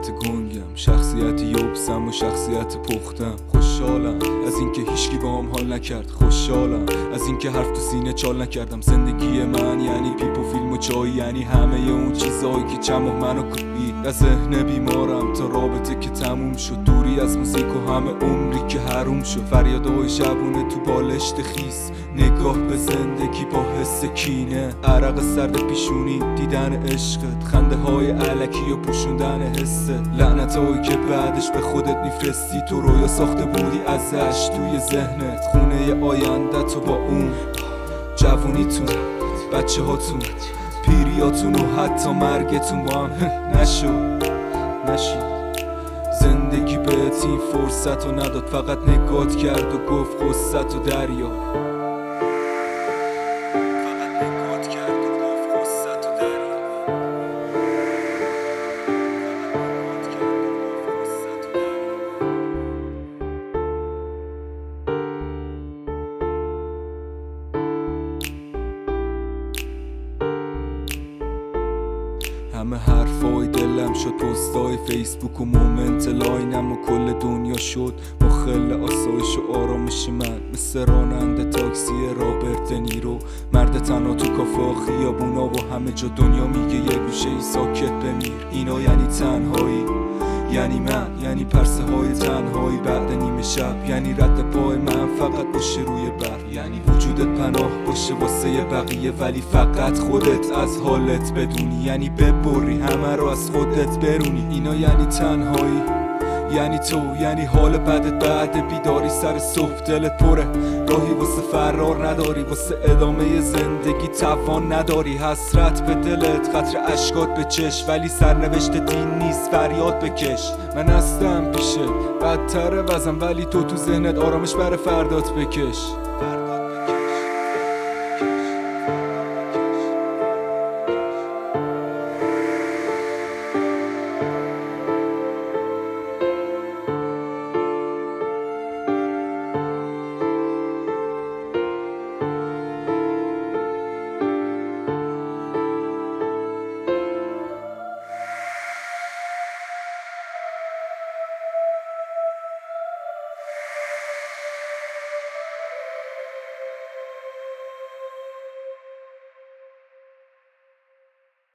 شخصیت گنگم، شخصیت یوبسم و شخصیت پختم. خوشحالم از اینکه هیچکی با هم حال نکرد، خوشحالم از اینکه حرف تو سینه چال نکردم. زندگی من یعنی پیپ و فیلم و چای، یعنی همه اون چیزایی که چند ماه منو کوبید. از ذهن بیمارم تا رابطه که تموم شد، دوری از موزیک و همه عمری که حروم شد. فریادهای شبونه تو بالشت خیس، نگاه به زندگی با حس کینه، عرق سرد پیشونی، دیدن عشقت، خنده های علکی و پوشوندن حست، لعنت هایی که بعدش به خودت میفرستی. تو رویا ساخته بودی ازش توی ذهنت، خونه آینده تو با اون جوونیتون، بچه هاتون، پیریاتون و حتی مرگتون با هم نشید. زندگی بهت این فرصت رو نداد، فقط نگات کرد و گفت قصت و دریا. همه حرفای دلم شد پستای فیسبوک و مومنت لاینم و کل دنیا شد مخل آسایش و آرامش من، مثل راننده تاکسی رابرت دنیرو، مرد تنها تو کافه خیابونا و همه جا. دنیا میگه یه گوشه ای ساکت بمیر. اینا یعنی تنهایی، یعنی من، یعنی پرسه های تنهایی بعد نیمه شب، یعنی رد پای من فقط باشه روی بر، یعنی وجودت پناه باشه واسه بقیه ولی فقط خودت از حالت بدونی، یعنی ببری همه رو از خودت برونی. اینا یعنی تنهایی، یعنی تو، یعنی حال بدت بعد بیداری سر صبح دلت پره، راهی واسه فرار نداری، واسه ادامه زندگی توان نداری، حسرت به دلت، قطره اشکات به چشم ولی سرنوشت دین نیست، فریاد بکش. من هستم پیشت، بدتره وزن ولی تو ذهنت، آرامش بر فردات بکش.